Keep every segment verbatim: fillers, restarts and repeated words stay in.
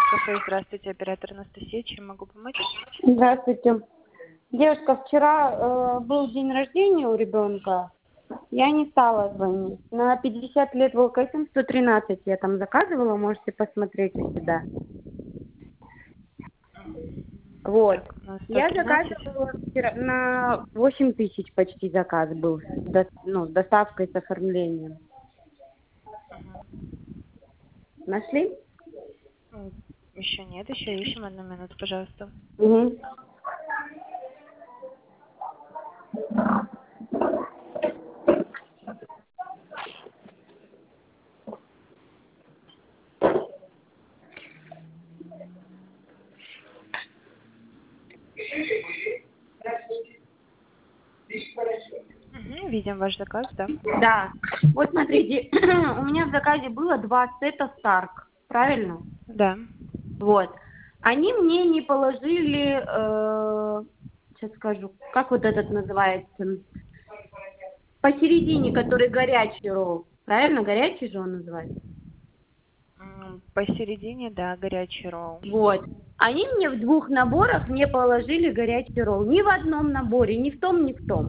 Кафе, здравствуйте, оператор Анастасия, чем могу помочь? Здравствуйте. Девушка, вчера э, был день рождения у ребенка. Я не стала звонить. На пятьдесят лет ВЛКСМ сто тринадцать я там заказывала, можете посмотреть у себя. Вот. Так, на сто Я тринадцать. заказывала вчера на восемь тысяч почти заказ был. С, до- ну, с доставкой, с оформлением. Нашли? М, Еще нет, еще ищем. Одну минуту, пожалуйста. Угу. Угу, видим ваш заказ, да? Да. Вот смотрите, у меня в заказе было два сета Старк. Правильно? Да. Вот. Они мне не положили, э, сейчас скажу, как вот этот называется, посередине, который горячий ролл. Правильно? Горячий же он называется? М, Посередине, да, горячий ролл. Вот. Они мне в двух наборах не положили горячий ролл. Ни в одном наборе, ни в том, ни в том.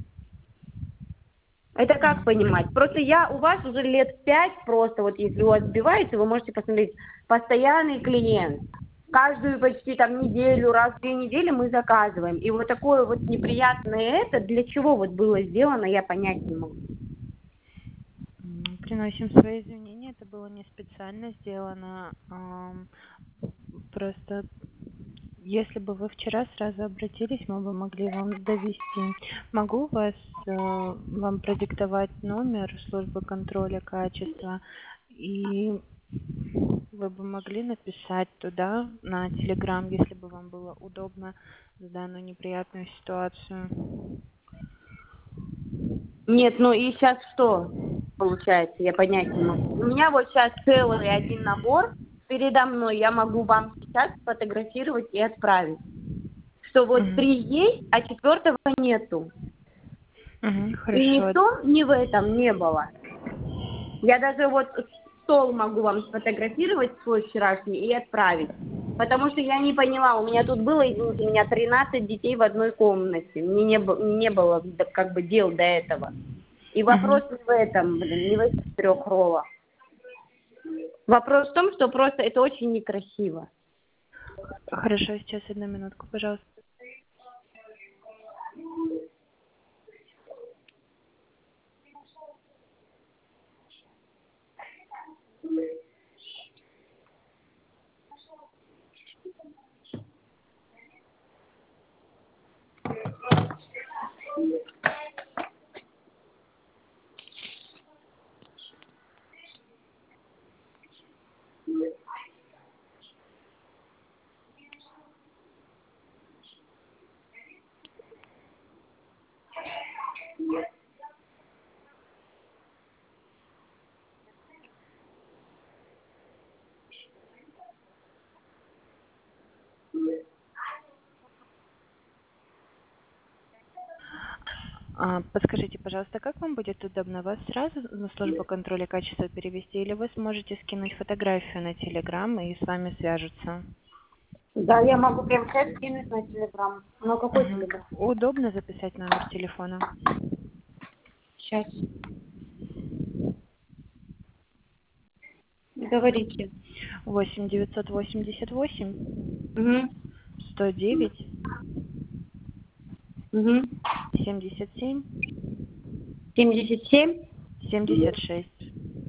Это как Мгм. понимать? Просто я у вас уже лет пять просто, вот если у вас сбивается, вы можете посмотреть, постоянный клиент. Каждую почти там неделю, раз в две недели мы заказываем. И вот такое вот неприятное это, для чего вот было сделано, я понять не могу. М, Приносим свои извинения, это было не специально сделано. ам, Просто если бы вы вчера сразу обратились, мы бы могли вам довести. Могу вас, э, вам продиктовать номер службы контроля качества, и вы бы могли написать туда, на Telegram, если бы вам было удобно, за данную неприятную ситуацию. Нет, ну и сейчас что получается, я понять не могу. У меня вот сейчас целый один набор передо мной, я могу вам сейчас сфотографировать и отправить. Что вот Мгм. три есть, а четвертого нету. Мгм, И ни в хорошо. том, ни в этом не было. Я даже вот стол могу вам сфотографировать свой вчерашний и отправить. Потому что я не поняла, у меня тут было, извините меня, тринадцать детей в одной комнате. Мне не, б- не было да, как бы дел до этого. И Мгм. вопрос не в этом, блин, не в этих трех роллах. Вопрос в том, что просто это очень некрасиво. Хорошо, сейчас одну минутку, пожалуйста. А, Подскажите, пожалуйста, как вам будет удобно, вас сразу на службу контроля качества перевести, или вы сможете скинуть фотографию на Телеграм и с вами свяжутся? Да, я могу прям сейчас скинуть на телеграм. Но какой Мгм. телеграм? Удобно записать номер телефона? Сейчас. Говорите. восемь девятьсот восемьдесят восемь Угу. сто девять Угу. семьдесят семь семьдесят семь, семьдесят шесть.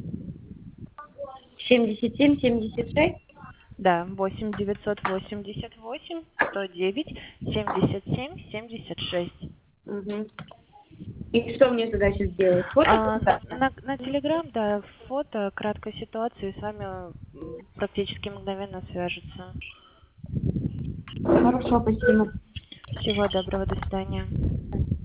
семьдесят семь, семьдесят шесть. Да, восемь девятьсот восемьдесят восемь сто девять семьдесят семь семьдесят шесть. Угу. И что мне туда сейчас делать? Фото А, поставить? на, на Телеграм, да, фото, краткой ситуации, с вами м, практически мгновенно свяжутся. Хорошо, спасибо. Всего доброго, до свидания.